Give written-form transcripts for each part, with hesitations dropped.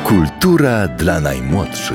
Kultura dla najmłodszych.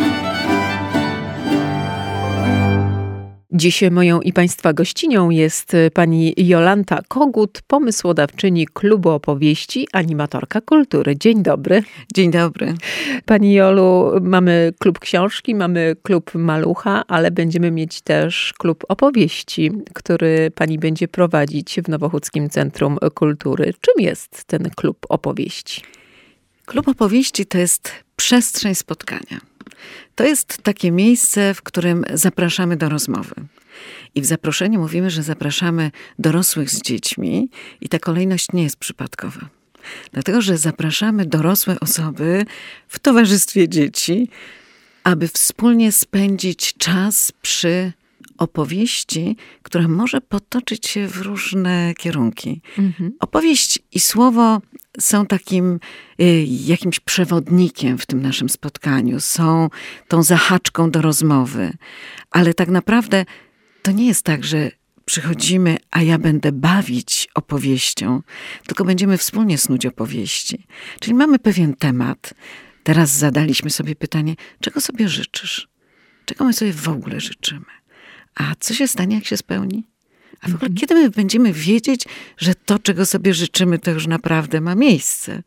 Dziś moją i Państwa gościnią jest pani Jolanta Kogut, pomysłodawczyni Klubu Opowieści, animatorka kultury. Dzień dobry. Dzień dobry. Pani Jolu, mamy klub książki, mamy klub malucha, ale będziemy mieć też klub opowieści, który pani będzie prowadzić w Nowochódzkim Centrum Kultury. Czym jest ten klub opowieści? Klub opowieści to jest przestrzeń spotkania. To jest takie miejsce, w którym zapraszamy do rozmowy. I w zaproszeniu mówimy, że zapraszamy dorosłych z dziećmi i ta kolejność nie jest przypadkowa. Dlatego, że zapraszamy dorosłe osoby w towarzystwie dzieci, aby wspólnie spędzić czas przy opowieści, która może potoczyć się w różne kierunki. Opowieść i słowo są takim jakimś przewodnikiem w tym naszym spotkaniu, są tą zahaczką do rozmowy. Ale tak naprawdę to nie jest tak, że przychodzimy, a ja będę bawić opowieścią, tylko będziemy wspólnie snuć opowieści. Czyli mamy pewien temat. Teraz zadaliśmy sobie pytanie, czego sobie życzysz? Czego my sobie w ogóle życzymy? A co się stanie, jak się spełni? A w ogóle kiedy my będziemy wiedzieć, że to, czego sobie życzymy, to już naprawdę ma miejsce?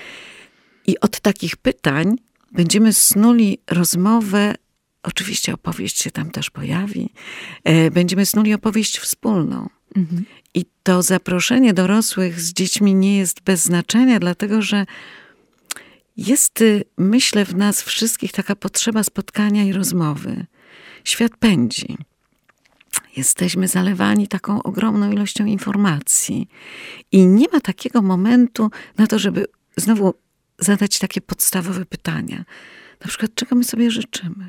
I od takich pytań będziemy snuli rozmowę, oczywiście opowieść się tam też pojawi, będziemy snuli opowieść wspólną. I to zaproszenie dorosłych z dziećmi nie jest bez znaczenia, dlatego że jest, myślę, w nas wszystkich taka potrzeba spotkania i rozmowy. Świat pędzi. Jesteśmy zalewani taką ogromną ilością informacji. I nie ma takiego momentu na to, żeby znowu zadać takie podstawowe pytania. Na przykład, czego my sobie życzymy?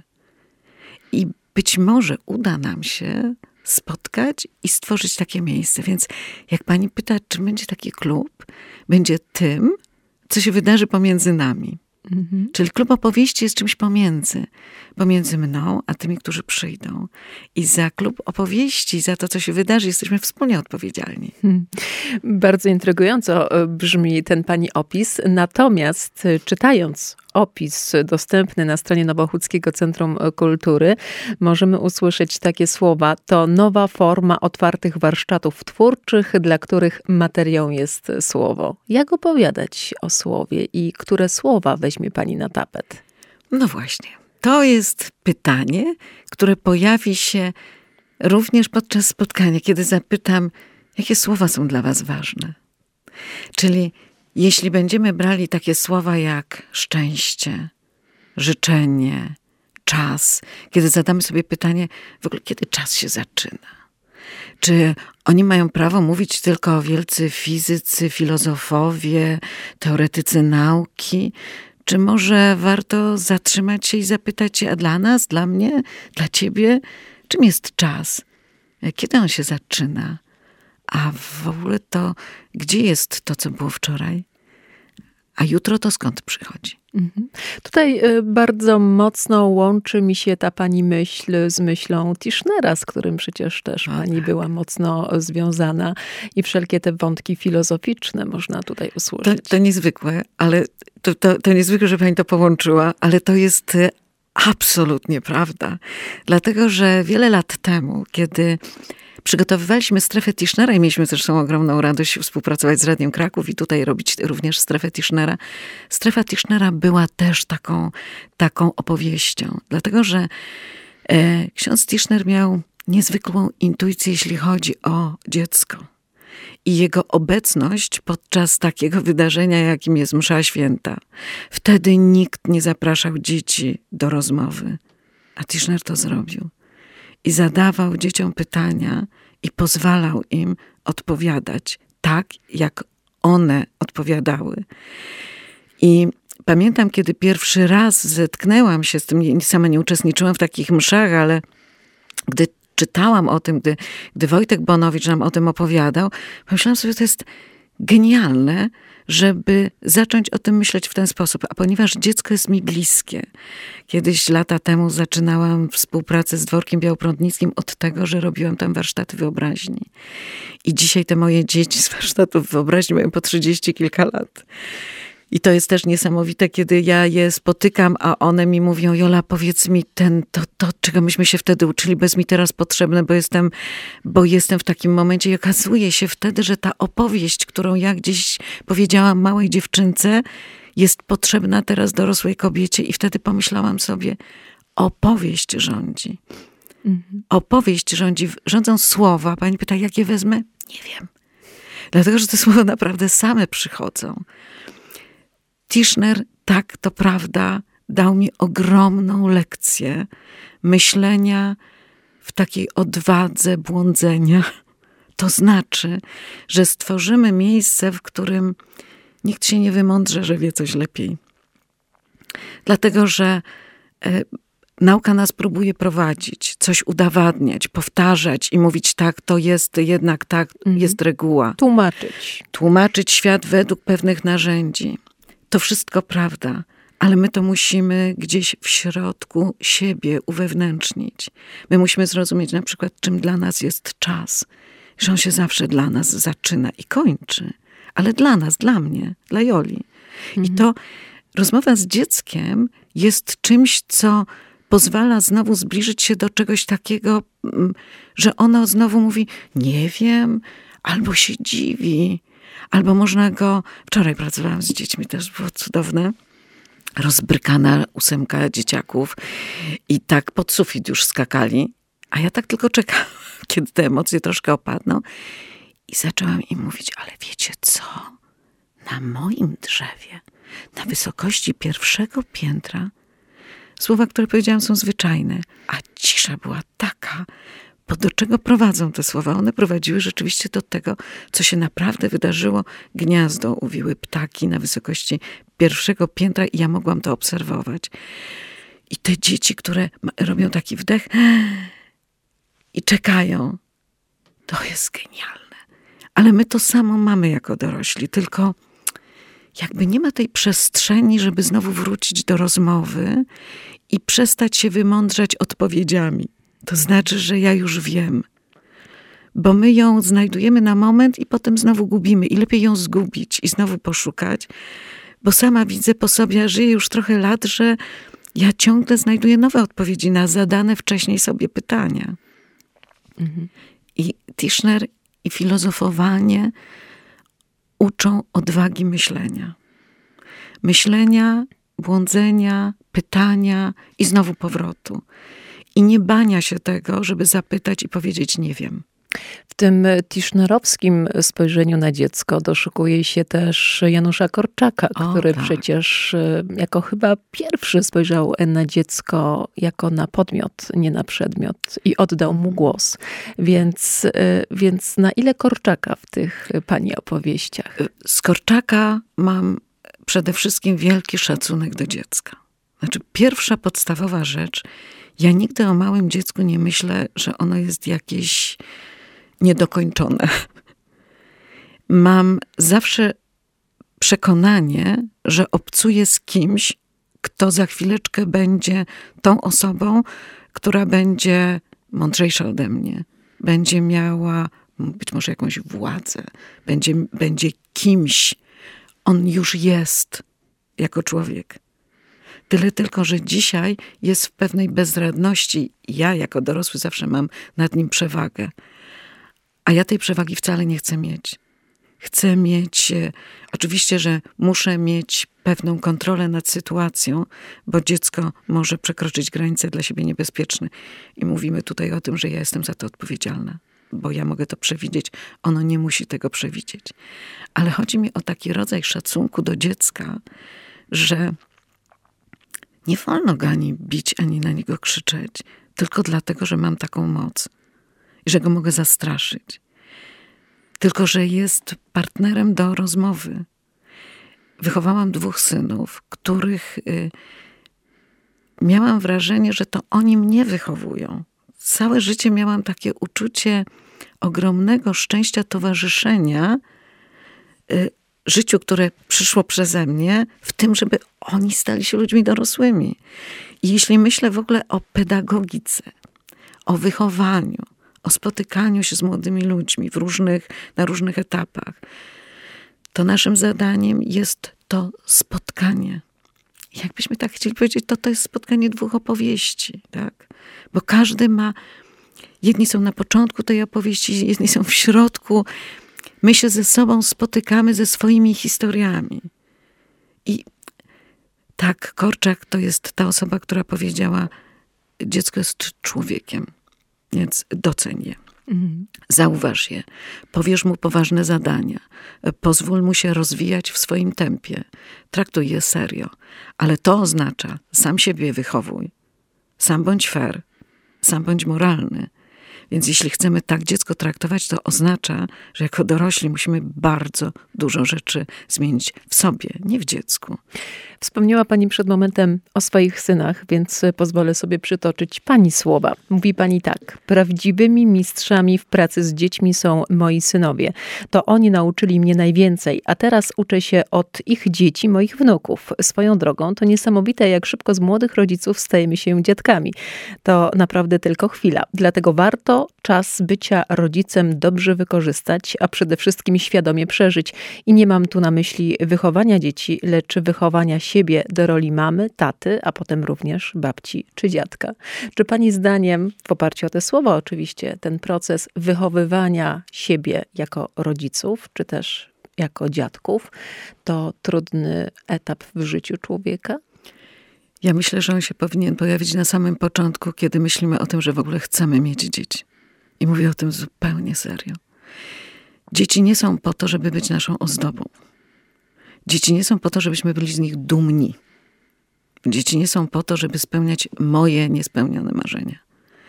I być może uda nam się spotkać i stworzyć takie miejsce. Więc jak pani pyta, czy będzie taki klub, będzie tym, co się wydarzy pomiędzy nami. Czyli klub opowieści jest czymś pomiędzy mną, a tymi, którzy przyjdą. I za klub opowieści, za to, co się wydarzy, jesteśmy wspólnie odpowiedzialni. Bardzo intrygująco brzmi ten pani opis. Natomiast czytając opis dostępny na stronie Nowochódzkiego Centrum Kultury, możemy usłyszeć takie słowa: to nowa forma otwartych warsztatów twórczych, dla których materiał jest słowo. Jak opowiadać o słowie i które słowa weźmie pani na tapet? No właśnie. To jest pytanie, które pojawi się również podczas spotkania, kiedy zapytam, jakie słowa są dla was ważne. Czyli jeśli będziemy brali takie słowa jak szczęście, życzenie, czas, kiedy zadamy sobie pytanie, w ogóle kiedy czas się zaczyna? Czy oni mają prawo mówić tylko wielcy fizycy, filozofowie, teoretycy nauki? Czy może warto zatrzymać się i zapytać się, a dla nas, dla mnie, dla ciebie, czym jest czas? Kiedy on się zaczyna? A w ogóle to, gdzie jest to, co było wczoraj? A jutro to skąd przychodzi? Tutaj bardzo mocno łączy mi się ta pani myśl z myślą Tischnera, z którym przecież też pani była mocno związana i wszelkie te wątki filozoficzne można tutaj usłyszeć. To niezwykłe, ale to niezwykłe, że pani to połączyła, ale to jest absolutnie prawda. Dlatego, że wiele lat temu, kiedy przygotowywaliśmy strefę Tischnera i mieliśmy zresztą ogromną radość współpracować z Radiem Kraków i tutaj robić również strefę Tischnera. Strefa Tischnera była też taką opowieścią. Dlatego, że ksiądz Tischner miał niezwykłą intuicję, jeśli chodzi o dziecko. I jego obecność podczas takiego wydarzenia, jakim jest msza święta. Wtedy nikt nie zapraszał dzieci do rozmowy. A Tischner to zrobił. I zadawał dzieciom pytania i pozwalał im odpowiadać tak, jak one odpowiadały. I pamiętam, kiedy pierwszy raz zetknęłam się z tym, sama nie uczestniczyłam w takich mszach, ale gdy czytałam o tym, gdy Wojtek Bonowicz nam o tym opowiadał, pomyślałam sobie, że to jest genialne, żeby zacząć o tym myśleć w ten sposób. A ponieważ dziecko jest mi bliskie, kiedyś lata temu zaczynałam współpracę z Dworkiem Białoprądnickim od tego, że robiłam tam warsztaty wyobraźni. I dzisiaj te moje dzieci z warsztatów wyobraźni mają po 30 kilka lat. I to jest też niesamowite, kiedy ja je spotykam, a one mi mówią: Jola, powiedz mi to, czego myśmy się wtedy uczyli, bo jest mi teraz potrzebne, bo jestem w takim momencie. I okazuje się wtedy, że ta opowieść, którą ja gdzieś powiedziałam małej dziewczynce, jest potrzebna teraz dorosłej kobiecie. I wtedy pomyślałam sobie, opowieść rządzi. Opowieść rządzi, rządzą słowa. Pani pyta, jak je wezmę? Nie wiem. Dlatego, że te słowa naprawdę same przychodzą. Tischner, tak, to prawda, dał mi ogromną lekcję myślenia w takiej odwadze błądzenia. To znaczy, że stworzymy miejsce, w którym nikt się nie wymądrze, że wie coś lepiej. Dlatego, że nauka nas próbuje prowadzić, coś udowadniać, powtarzać i mówić tak, to jest jednak tak, jest reguła. Tłumaczyć świat według pewnych narzędzi. To wszystko prawda, ale my to musimy gdzieś w środku siebie uwewnętrznić. My musimy zrozumieć na przykład, czym dla nas jest czas. Że on się zawsze dla nas zaczyna i kończy. Ale dla nas, dla mnie, dla Joli. I to rozmowa z dzieckiem jest czymś, co pozwala znowu zbliżyć się do czegoś takiego, że ono znowu mówi, nie wiem, albo się dziwi, albo można go... Wczoraj pracowałam z dziećmi, też było cudowne. Rozbrykana 8 dzieciaków i tak pod sufit już skakali, a ja tak tylko czekałam, kiedy te emocje troszkę opadną i zaczęłam im mówić, ale wiecie co? Na moim drzewie, na wysokości 1. piętra, słowa, które powiedziałam, są zwyczajne, a cisza była taka, bo do czego prowadzą te słowa? One prowadziły rzeczywiście do tego, co się naprawdę wydarzyło. Gniazdo uwiły ptaki na wysokości 1. piętra i ja mogłam to obserwować. I te dzieci, które robią taki wdech i czekają, to jest genialne. Ale my to samo mamy jako dorośli, tylko jakby nie ma tej przestrzeni, żeby znowu wrócić do rozmowy i przestać się wymądrzać odpowiedziami. To znaczy, że ja już wiem. Bo my ją znajdujemy na moment i potem znowu gubimy. I lepiej ją zgubić i znowu poszukać. Bo sama widzę po sobie, ja żyję już trochę lat, że ja ciągle znajduję nowe odpowiedzi na zadane wcześniej sobie pytania. I Tischner i filozofowanie uczą odwagi myślenia. Myślenia, błądzenia, pytania i znowu powrotu. I nie bania się tego, żeby zapytać i powiedzieć nie wiem. W tym tischnerowskim spojrzeniu na dziecko doszukuje się też Janusza Korczaka, który przecież jako chyba pierwszy spojrzał na dziecko jako na podmiot, nie na przedmiot i oddał mu głos. Więc na ile Korczaka w tych pani opowieściach? Z Korczaka mam przede wszystkim wielki szacunek do dziecka. Znaczy, pierwsza podstawowa rzecz, ja nigdy o małym dziecku nie myślę, że ono jest jakieś niedokończone. Mam zawsze przekonanie, że obcuję z kimś, kto za chwileczkę będzie tą osobą, która będzie mądrzejsza ode mnie. Będzie miała być może jakąś władzę. Będzie kimś. On już jest jako człowiek. Tyle tylko, że dzisiaj jest w pewnej bezradności. Ja jako dorosły zawsze mam nad nim przewagę. A ja tej przewagi wcale nie chcę mieć. Chcę mieć, oczywiście, że muszę mieć pewną kontrolę nad sytuacją, bo dziecko może przekroczyć granice dla siebie niebezpieczne. I mówimy tutaj o tym, że ja jestem za to odpowiedzialna, bo ja mogę to przewidzieć. Ono nie musi tego przewidzieć. Ale chodzi mi o taki rodzaj szacunku do dziecka, że nie wolno go ani bić, ani na niego krzyczeć, tylko dlatego, że mam taką moc i że go mogę zastraszyć. Tylko że jest partnerem do rozmowy. Wychowałam 2 synów, których miałam wrażenie, że to oni mnie wychowują. Całe życie miałam takie uczucie ogromnego szczęścia towarzyszenia życiu, które przyszło przeze mnie, w tym, żeby oni stali się ludźmi dorosłymi. I jeśli myślę w ogóle o pedagogice, o wychowaniu, o spotykaniu się z młodymi ludźmi na różnych etapach, to naszym zadaniem jest to spotkanie. Jakbyśmy tak chcieli powiedzieć, to jest spotkanie dwóch opowieści, tak? Bo każdy ma, jedni są na początku tej opowieści, jedni są w środku. My się ze sobą spotykamy ze swoimi historiami. I tak, Korczak to jest ta osoba, która powiedziała, dziecko jest człowiekiem, więc doceń je. Zauważ je, powierz mu poważne zadania, pozwól mu się rozwijać w swoim tempie, traktuj je serio, ale to oznacza, sam siebie wychowuj, sam bądź fair, sam bądź moralny. Więc jeśli chcemy tak dziecko traktować, to oznacza, że jako dorośli musimy bardzo dużo rzeczy zmienić w sobie, nie w dziecku. Wspomniała pani przed momentem o swoich synach, więc pozwolę sobie przytoczyć pani słowa. Mówi pani tak: prawdziwymi mistrzami w pracy z dziećmi są moi synowie. To oni nauczyli mnie najwięcej, a teraz uczę się od ich dzieci, moich wnuków. Swoją drogą to niesamowite, jak szybko z młodych rodziców stajemy się dziadkami. To naprawdę tylko chwila. Dlatego warto czas bycia rodzicem dobrze wykorzystać, a przede wszystkim świadomie przeżyć. I nie mam tu na myśli wychowania dzieci, lecz wychowania siebie do roli mamy, taty, a potem również babci czy dziadka. Czy pani zdaniem, w oparciu o te słowa oczywiście, ten proces wychowywania siebie jako rodziców, czy też jako dziadków, to trudny etap w życiu człowieka? Ja myślę, że on się powinien pojawić na samym początku, kiedy myślimy o tym, że w ogóle chcemy mieć dzieci. I mówię o tym zupełnie serio. Dzieci nie są po to, żeby być naszą ozdobą. Dzieci nie są po to, żebyśmy byli z nich dumni. Dzieci nie są po to, żeby spełniać moje niespełnione marzenia.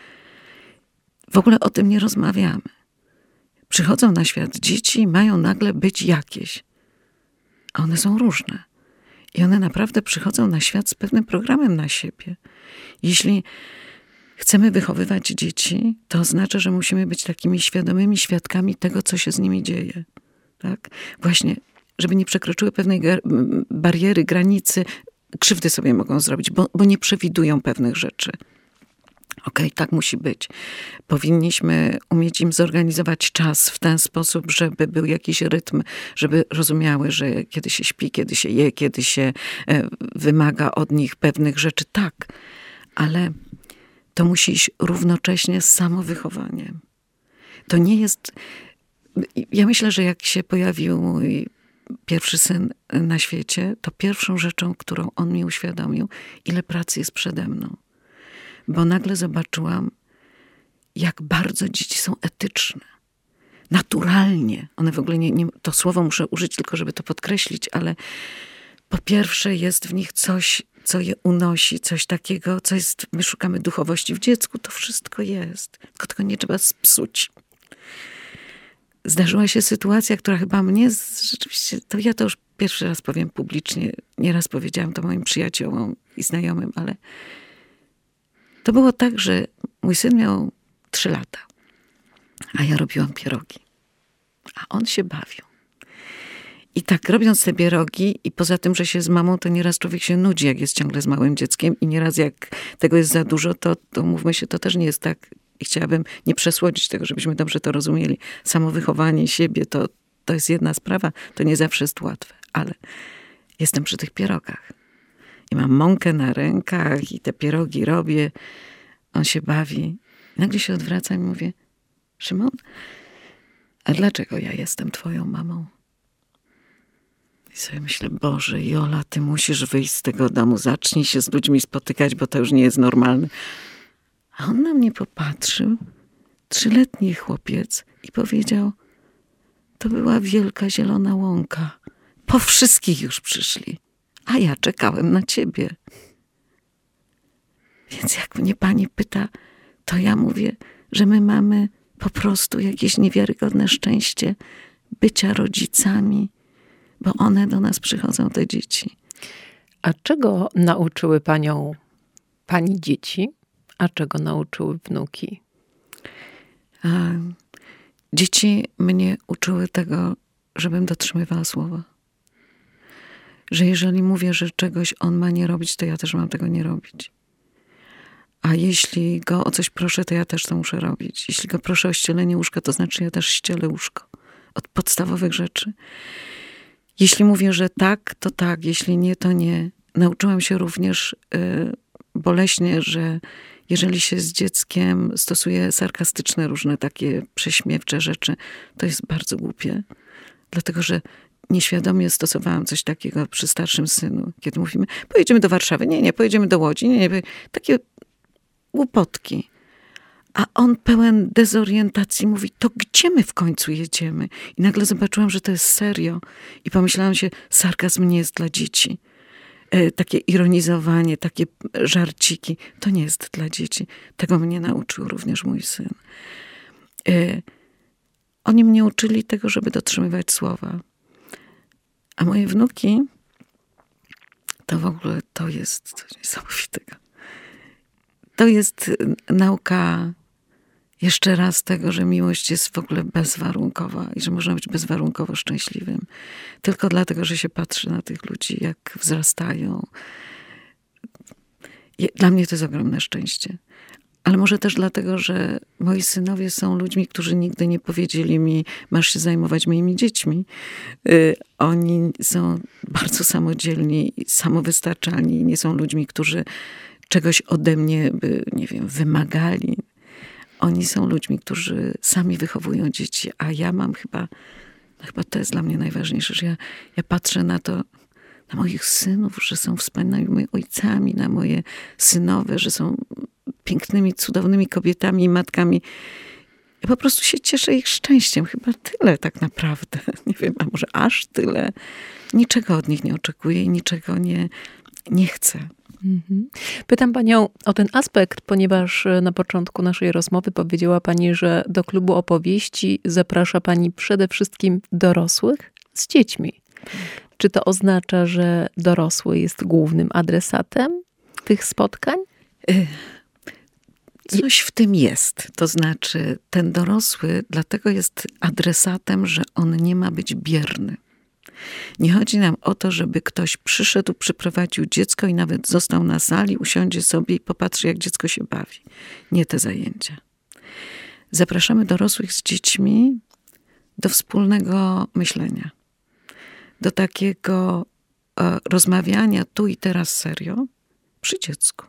W ogóle o tym nie rozmawiamy. Przychodzą na świat dzieci i mają nagle być jakieś. A one są różne. I one naprawdę przychodzą na świat z pewnym programem na siebie. Jeśli chcemy wychowywać dzieci, to oznacza, że musimy być takimi świadomymi świadkami tego, co się z nimi dzieje. Tak? Właśnie, żeby nie przekroczyły pewnej bariery, granicy, krzywdy sobie mogą zrobić, bo nie przewidują pewnych rzeczy. Okej, tak musi być. Powinniśmy umieć im zorganizować czas w ten sposób, żeby był jakiś rytm, żeby rozumiały, że kiedy się śpi, kiedy się je, kiedy się wymaga od nich pewnych rzeczy. Tak, ale to musi iść równocześnie z samowychowaniem. To nie jest... Ja myślę, że jak się pojawił mój pierwszy syn na świecie, to pierwszą rzeczą, którą on mi uświadomił, ile pracy jest przede mną. Bo nagle zobaczyłam, jak bardzo dzieci są etyczne. Naturalnie. One w ogóle to słowo muszę użyć tylko, żeby to podkreślić, ale po pierwsze jest w nich coś, co je unosi, coś takiego, co jest, my szukamy duchowości w dziecku, to wszystko jest. Tylko tego nie trzeba spsuć. Zdarzyła się sytuacja, która chyba mnie rzeczywiście, to ja to już pierwszy raz powiem publicznie, nieraz powiedziałam to moim przyjaciołom i znajomym, ale to było tak, że mój syn miał 3 lata, a ja robiłam pierogi, a on się bawił. I tak robiąc te pierogi i poza tym, że się z mamą, to nieraz człowiek się nudzi, jak jest ciągle z małym dzieckiem i nieraz jak tego jest za dużo, to mówmy się, to też nie jest tak. I chciałabym nie przesłodzić tego, żebyśmy dobrze to rozumieli. Samo wychowanie siebie to jest jedna sprawa, to nie zawsze jest łatwe, ale jestem przy tych pierogach. I mam mąkę na rękach i te pierogi robię. On się bawi. I nagle się odwraca i mówi: Szymon, a dlaczego ja jestem twoją mamą? I sobie myślę: Boże, Jola, ty musisz wyjść z tego domu, zacznij się z ludźmi spotykać, bo to już nie jest normalne. A on na mnie popatrzył, 3-letni chłopiec, i powiedział: to była wielka zielona łąka. Po wszystkich już przyszli, a ja czekałem na ciebie. Więc jak mnie pani pyta, to ja mówię, że my mamy po prostu jakieś niewiarygodne szczęście bycia rodzicami, bo one do nas przychodzą, te dzieci. A czego nauczyły panią pani dzieci, a czego nauczyły wnuki? Dzieci mnie uczyły tego, żebym dotrzymywała słowa. Że jeżeli mówię, że czegoś on ma nie robić, to ja też mam tego nie robić. A jeśli go o coś proszę, to ja też to muszę robić. Jeśli go proszę o ścielenie łóżka, to znaczy ja też ścielę łóżko. Od podstawowych rzeczy. Jeśli mówię, że tak, to tak, jeśli nie, to nie. Nauczyłam się również boleśnie, że jeżeli się z dzieckiem stosuje sarkastyczne, różne takie prześmiewcze rzeczy, to jest bardzo głupie. Dlatego, że nieświadomie stosowałam coś takiego przy starszym synu. Kiedy mówimy, pojedziemy do Warszawy. Nie, pojedziemy do Łodzi. Nie. Takie głupotki. A on pełen dezorientacji mówi, to gdzie my w końcu jedziemy? I nagle zobaczyłam, że to jest serio. I pomyślałam się, sarkazm nie jest dla dzieci. Takie ironizowanie, takie żarciki, to nie jest dla dzieci. Tego mnie nauczył również mój syn. Oni mnie uczyli tego, żeby dotrzymywać słowa. A moje wnuki, to w ogóle to jest coś niesamowitego. To jest nauka jeszcze raz tego, że miłość jest w ogóle bezwarunkowa i że można być bezwarunkowo szczęśliwym. Tylko dlatego, że się patrzy na tych ludzi, jak wzrastają. Dla mnie to jest ogromne szczęście. Ale może też dlatego, że moi synowie są ludźmi, którzy nigdy nie powiedzieli mi, masz się zajmować moimi dziećmi. Oni są bardzo samodzielni, samowystarczalni. Nie są ludźmi, którzy czegoś ode mnie by, nie wiem, wymagali. Oni są ludźmi, którzy sami wychowują dzieci, a ja mam chyba to jest dla mnie najważniejsze, że ja patrzę na to, na moich synów, że są wspaniałymi ojcami, na moje synowe, że są pięknymi, cudownymi kobietami i matkami. Ja po prostu się cieszę ich szczęściem. Chyba tyle tak naprawdę. Nie wiem, a może aż tyle. Niczego od nich nie oczekuję i niczego nie chcę. Pytam panią o ten aspekt, ponieważ na początku naszej rozmowy powiedziała pani, że do klubu opowieści zaprasza pani przede wszystkim dorosłych z dziećmi. Czy to oznacza, że dorosły jest głównym adresatem tych spotkań? Coś w tym jest. To znaczy, ten dorosły dlatego jest adresatem, że on nie ma być bierny. Nie chodzi nam o to, żeby ktoś przyszedł, przyprowadził dziecko i nawet został na sali, usiądzie sobie i popatrzy, jak dziecko się bawi. Nie te zajęcia. Zapraszamy dorosłych z dziećmi do wspólnego myślenia. Do takiego rozmawiania tu i teraz serio przy dziecku.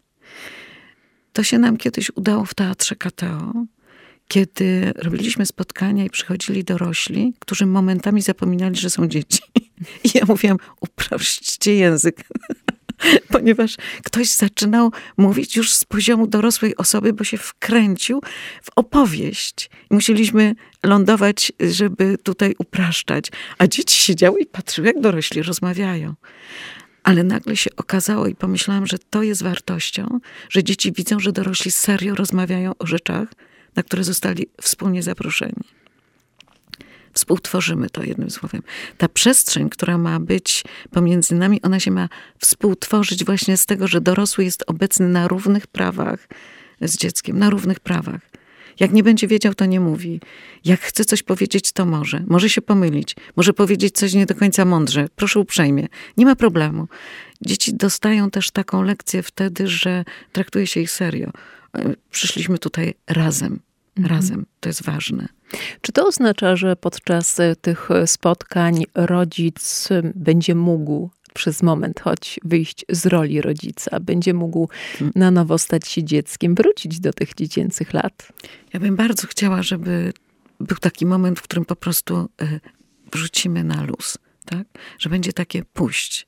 To się nam kiedyś udało w Teatrze KTO, kiedy robiliśmy spotkania i przychodzili dorośli, którzy momentami zapominali, że są dzieci. I ja mówiłam, uprośćcie język. Ponieważ ktoś zaczynał mówić już z poziomu dorosłej osoby, bo się wkręcił w opowieść. I musieliśmy lądować, żeby tutaj upraszczać. A dzieci siedziały i patrzyły, jak dorośli rozmawiają. Ale nagle się okazało i pomyślałam, że to jest wartością, że dzieci widzą, że dorośli serio rozmawiają o rzeczach, na które zostali wspólnie zaproszeni. Współtworzymy to, jednym słowem. Ta przestrzeń, która ma być pomiędzy nami, ona się ma współtworzyć właśnie z tego, że dorosły jest obecny na równych prawach z dzieckiem, na równych prawach. Jak nie będzie wiedział, to nie mówi. Jak chce coś powiedzieć, to może. Może się pomylić. Może powiedzieć coś nie do końca mądrze. Proszę uprzejmie. Nie ma problemu. Dzieci dostają też taką lekcję wtedy, że traktuje się ich serio. Przyszliśmy tutaj razem. Razem. To jest ważne. Czy to oznacza, że podczas tych spotkań rodzic będzie mógł przez moment choć wyjść z roli rodzica, będzie mógł na nowo stać się dzieckiem, wrócić do tych dziecięcych lat? Ja bym bardzo chciała, żeby był taki moment, w którym po prostu wrzucimy na luz. Tak? Że będzie takie puść.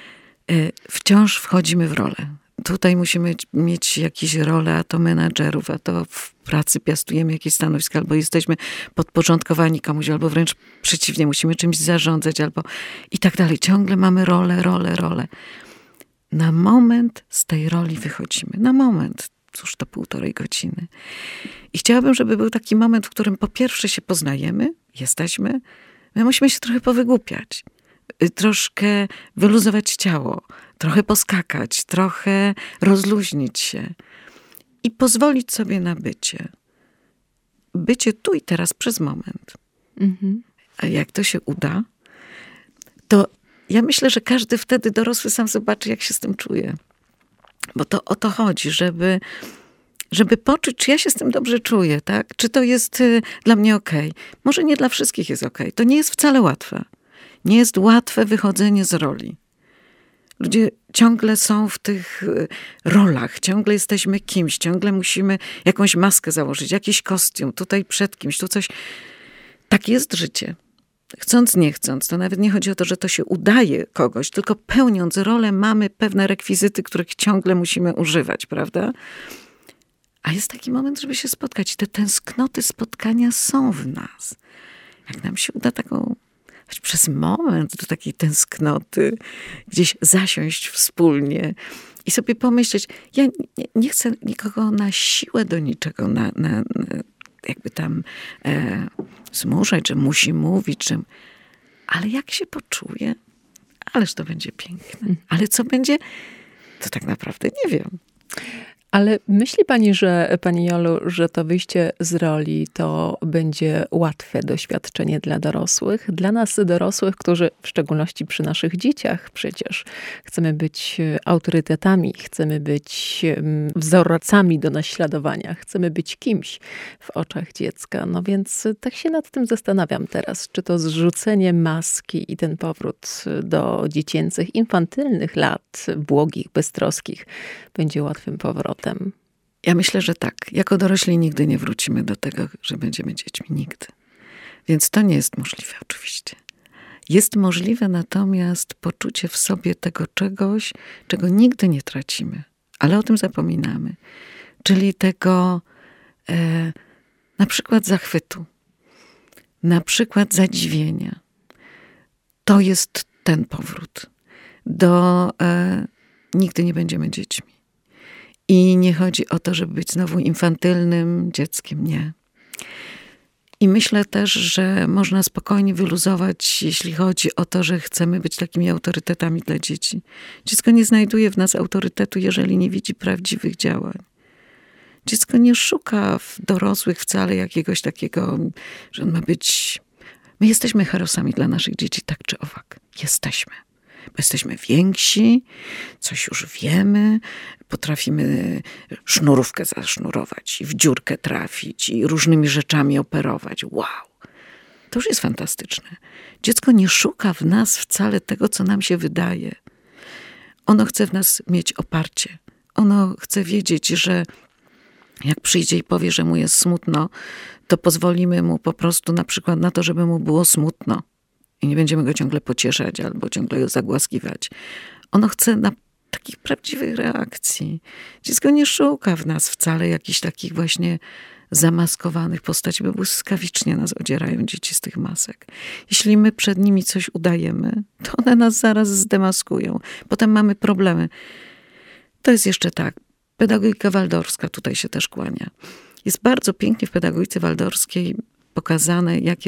Wciąż wchodzimy w rolę. Tutaj musimy mieć jakieś role, a to menadżerów, a to w pracy piastujemy jakieś stanowiska, albo jesteśmy podporządkowani komuś, albo wręcz przeciwnie, musimy czymś zarządzać, albo i tak dalej. Ciągle mamy rolę. Na moment z tej roli wychodzimy. Na moment. Cóż, to 1,5 godziny. I chciałabym, żeby był taki moment, w którym po pierwsze się poznajemy, jesteśmy. My musimy się trochę powygłupiać. Troszkę wyluzować ciało, trochę poskakać, trochę rozluźnić się i pozwolić sobie na bycie. Bycie tu i teraz przez moment. A jak to się uda, to ja myślę, że każdy wtedy dorosły sam zobaczy, jak się z tym czuje. Bo to o to chodzi, żeby poczuć, czy ja się z tym dobrze czuję, tak? Czy to jest dla mnie okej. Może nie dla wszystkich jest okej. To nie jest wcale łatwe. Nie jest łatwe wychodzenie z roli. Ludzie ciągle są w tych rolach, ciągle jesteśmy kimś, ciągle musimy jakąś maskę założyć, jakiś kostium, tutaj przed kimś, tu coś. Tak jest życie. Chcąc, nie chcąc, to nawet nie chodzi o to, że to się udaje kogoś, tylko pełniąc rolę mamy pewne rekwizyty, których ciągle musimy używać, prawda? A jest taki moment, żeby się spotkać. I te tęsknoty spotkania są w nas. Jak nam się uda taką, choć przez moment do takiej tęsknoty gdzieś zasiąść wspólnie i sobie pomyśleć, ja nie chcę nikogo na siłę do niczego, jakby tam zmuszać, że musi mówić, ale jak się poczuje, ależ to będzie piękne. Ale co będzie, to tak naprawdę nie wiem. Ale myśli pani, pani Jolu, że to wyjście z roli to będzie łatwe doświadczenie dla dorosłych? Dla nas dorosłych, którzy w szczególności przy naszych dzieciach przecież chcemy być autorytetami, chcemy być wzorcami do naśladowania, chcemy być kimś w oczach dziecka. No więc tak się nad tym zastanawiam teraz, czy to zrzucenie maski i ten powrót do dziecięcych, infantylnych lat, błogich, beztroskich, będzie łatwym powrotem. Ja myślę, że tak. Jako dorośli nigdy nie wrócimy do tego, że będziemy dziećmi. Nigdy. Więc to nie jest możliwe oczywiście. Jest możliwe natomiast poczucie w sobie tego czegoś, czego nigdy nie tracimy. Ale o tym zapominamy. Czyli tego na przykład zachwytu. Na przykład zadziwienia. To jest ten powrót. Nigdy nie będziemy dziećmi. I nie chodzi o to, żeby być znowu infantylnym dzieckiem, nie. I myślę też, że można spokojnie wyluzować, jeśli chodzi o to, że chcemy być takimi autorytetami dla dzieci. Dziecko nie znajduje w nas autorytetu, jeżeli nie widzi prawdziwych działań. Dziecko nie szuka w dorosłych wcale jakiegoś takiego, że on ma być... My jesteśmy herosami dla naszych dzieci, tak czy owak. Jesteśmy. Bo jesteśmy więksi, coś już wiemy, potrafimy sznurówkę zasznurować i w dziurkę trafić i różnymi rzeczami operować. Wow! To już jest fantastyczne. Dziecko nie szuka w nas wcale tego, co nam się wydaje. Ono chce w nas mieć oparcie. Ono chce wiedzieć, że jak przyjdzie i powie, że mu jest smutno, to pozwolimy mu po prostu na przykład na to, żeby mu było smutno. I nie będziemy go ciągle pocieszać albo ciągle go zagłaskiwać. Ono chce takich prawdziwych reakcji. Dziecko nie szuka w nas wcale jakichś takich właśnie zamaskowanych postaci, bo błyskawicznie nas odzierają dzieci z tych masek. Jeśli my przed nimi coś udajemy, to one nas zaraz zdemaskują. Potem mamy problemy. To jest jeszcze tak. Pedagogika waldorska tutaj się też kłania. Jest bardzo pięknie w pedagogice waldorskiej pokazane, jaki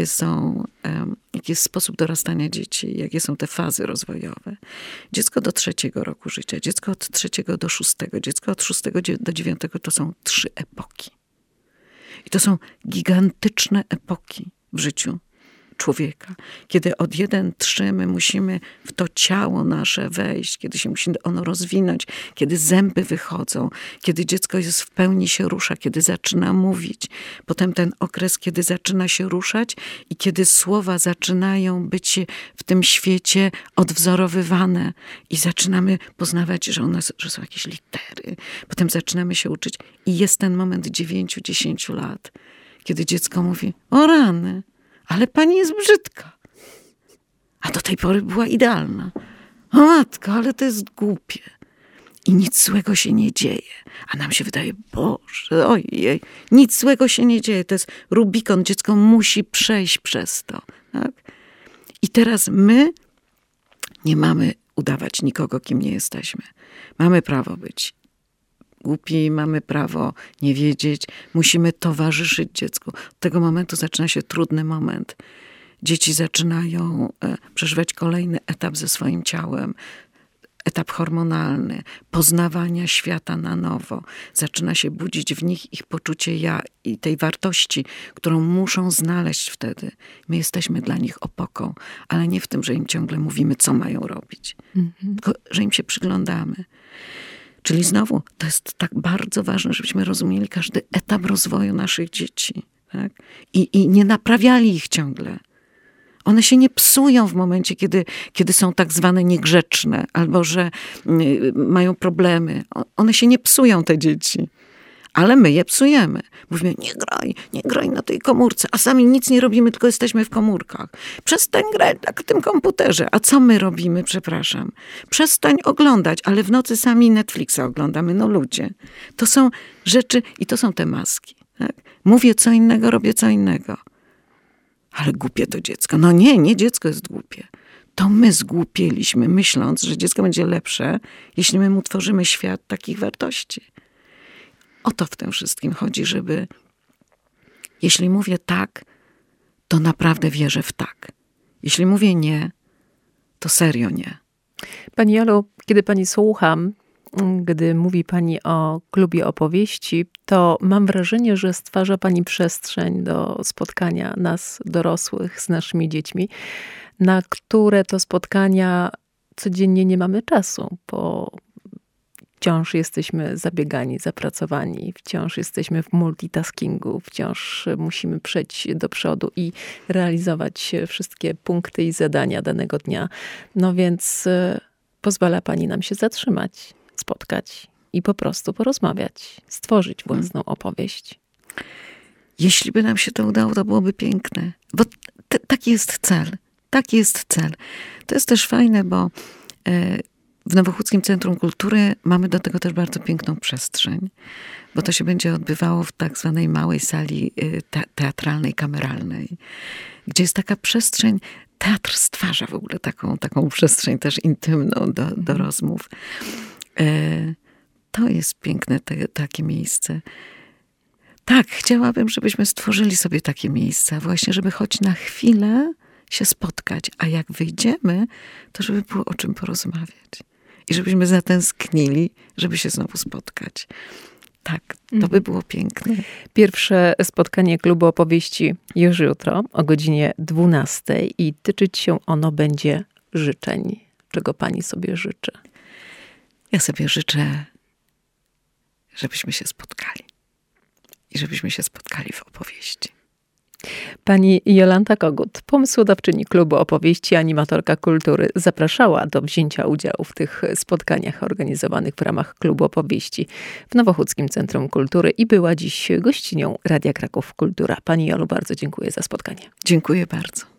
jest sposób dorastania dzieci, jakie są te fazy rozwojowe. Dziecko do 3 roku życia, dziecko od 3 do 6, dziecko od 6 do 9 to są 3 epoki. I to są gigantyczne epoki w życiu człowieka. Kiedy od 1-3 my musimy w to ciało nasze wejść, kiedy się musi ono rozwinąć, kiedy zęby wychodzą, kiedy dziecko jest w pełni się rusza, kiedy zaczyna mówić. Potem ten okres, kiedy zaczyna się ruszać i kiedy słowa zaczynają być w tym świecie odwzorowywane i zaczynamy poznawać, że są jakieś litery. Potem zaczynamy się uczyć i jest ten moment 9-10 lat, kiedy dziecko mówi: o rany, ale pani jest brzydka. A do tej pory była idealna. O matko, ale to jest głupie. I nic złego się nie dzieje. A nam się wydaje, Boże, ojej, nic złego się nie dzieje. To jest Rubikon. Dziecko musi przejść przez to. Tak? I teraz my nie mamy udawać nikogo, kim nie jesteśmy. Mamy prawo być głupi, mamy prawo nie wiedzieć. Musimy towarzyszyć dziecku. Od tego momentu zaczyna się trudny moment. Dzieci zaczynają przeżywać kolejny etap ze swoim ciałem. Etap hormonalny, poznawania świata na nowo. Zaczyna się budzić w nich ich poczucie ja i tej wartości, którą muszą znaleźć wtedy. My jesteśmy dla nich opoką, ale nie w tym, że im ciągle mówimy, co mają robić. Tylko, że im się przyglądamy. Czyli znowu, to jest tak bardzo ważne, żebyśmy rozumieli każdy etap rozwoju naszych dzieci. Tak? I nie naprawiali ich ciągle. One się nie psują w momencie, kiedy są tak zwane niegrzeczne, albo że mają problemy. One się nie psują, te dzieci. Ale my je psujemy. Mówimy, nie graj na tej komórce, a sami nic nie robimy, tylko jesteśmy w komórkach. Przestań grać na tym komputerze. A co my robimy, przepraszam? Przestań oglądać, ale w nocy sami Netflixa oglądamy. No ludzie. To są rzeczy i to są te maski. Tak? Mówię co innego, robię co innego. Ale głupie to dziecko. No nie dziecko jest głupie. To my zgłupieliśmy, myśląc, że dziecko będzie lepsze, jeśli my mu tworzymy świat takich wartości. O to w tym wszystkim chodzi, żeby jeśli mówię tak, to naprawdę wierzę w tak. Jeśli mówię nie, to serio nie. Pani Jolu, kiedy pani słucham, gdy mówi pani o klubie opowieści, to mam wrażenie, że stwarza pani przestrzeń do spotkania nas, dorosłych, z naszymi dziećmi, na które to spotkania codziennie nie mamy czasu, bo wciąż jesteśmy zabiegani, zapracowani, wciąż jesteśmy w multitaskingu, wciąż musimy przejść do przodu i realizować wszystkie punkty i zadania danego dnia. No więc pozwala pani nam się zatrzymać, spotkać i po prostu porozmawiać, stworzyć własną opowieść. Jeśli by nam się to udało, to byłoby piękne. Bo taki jest cel. Taki jest cel. To jest też fajne, bo w Nowochódzkim Centrum Kultury mamy do tego też bardzo piękną przestrzeń, bo to się będzie odbywało w tak zwanej małej sali teatralnej, kameralnej, gdzie jest taka przestrzeń, teatr stwarza w ogóle taką przestrzeń też intymną do rozmów. To jest piękne takie miejsce. Tak, chciałabym, żebyśmy stworzyli sobie takie miejsca, właśnie, żeby choć na chwilę się spotkać, a jak wyjdziemy, to żeby było o czym porozmawiać. I żebyśmy zatęsknili, żeby się znowu spotkać. Tak, to by było piękne. Pierwsze spotkanie klubu opowieści już jutro o godzinie 12 i tyczyć się ono będzie życzeń. Czego pani sobie życzy? Ja sobie życzę, żebyśmy się spotkali. I żebyśmy się spotkali w opowieści. Pani Jolanta Kogut, pomysłodawczyni klubu opowieści, animatorka kultury, zapraszała do wzięcia udziału w tych spotkaniach organizowanych w ramach klubu opowieści w Nowochódzkim Centrum Kultury i była dziś gościnią Radia Kraków Kultura. Pani Jolu, bardzo dziękuję za spotkanie. Dziękuję bardzo.